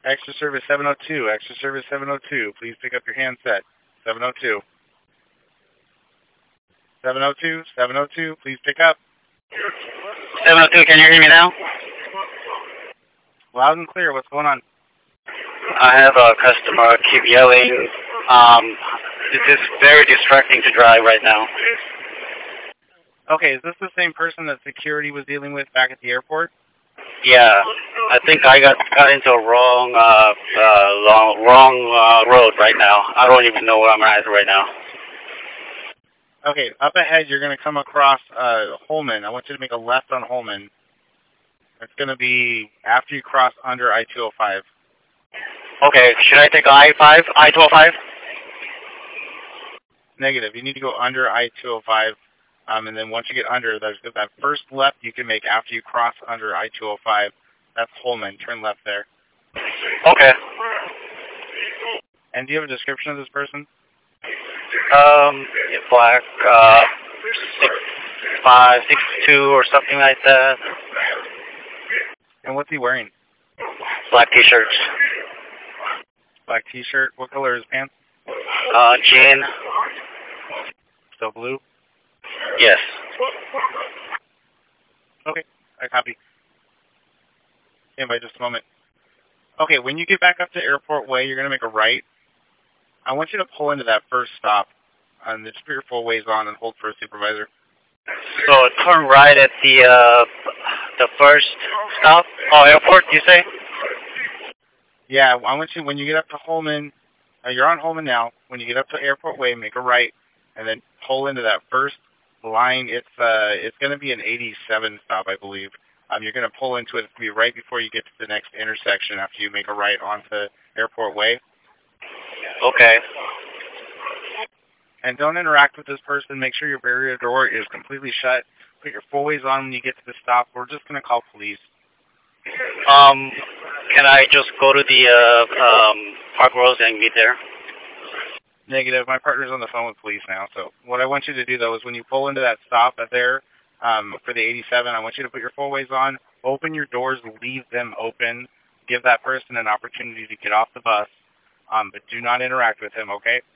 Extra service 702, extra service 702. Please pick up your handset. 702. 702, 702, please pick up. 702, can you hear me now? Loud and clear, what's going on? I have a customer keep yelling. It's just very distracting to drive right now. Okay, is this the same person that security was dealing with back at the airport? Yeah, I think I got into a wrong road right now. I don't even know where I'm at right now. Okay, up ahead you're going to come across Holman. I want you to make a left on Holman. It's going to be after you cross under I-205. Okay, should I take I-205? Negative. You need to go under I-205, and then once you get under, there's that first left you can make after you cross under I-205. That's Holman. Turn left there. Okay. And do you have a description of this person? Black, 6'5", 6'2", or something like that. And what's he wearing? Black t-shirts. Black t-shirt. What color is his pants? Jean. Still blue? Yes. Okay, I copy. Stand by just a moment. Okay, when you get back up to Airport Way, you're going to make a right. I want you to pull into that first stop. And just put your full ways on and hold for a supervisor. So turn right at the first stop? Oh, airport, you say? Yeah, I want you, when you get up to Holman, you're on Holman now. When you get up to Airport Way, make a right, and then pull into that first line. It's going to be an 87 stop, I believe. You're going to pull into it. It's going to be right before you get to the next intersection after you make a right onto Airport Way. Okay. And don't interact with this person. Make sure your barrier door is completely shut. Put your full ways on when you get to the stop. We're just going to call police. Can I just go to the Park Rose and meet there? Negative. My partner's on the phone with police now. So what I want you to do, though, is when you pull into that stop there for the 87, I want you to put your full ways on, open your doors, leave them open, give that person an opportunity to get off the bus, but do not interact with him, okay?